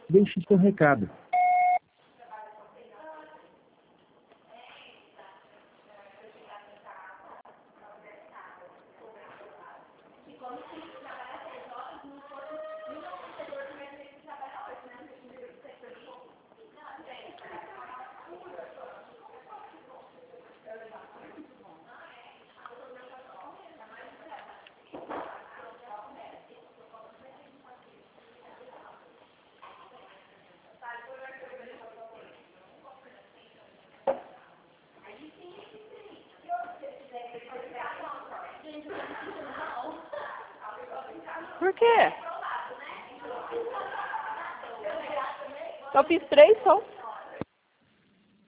Deixe seu recado. Por quê? Só fiz 3 só.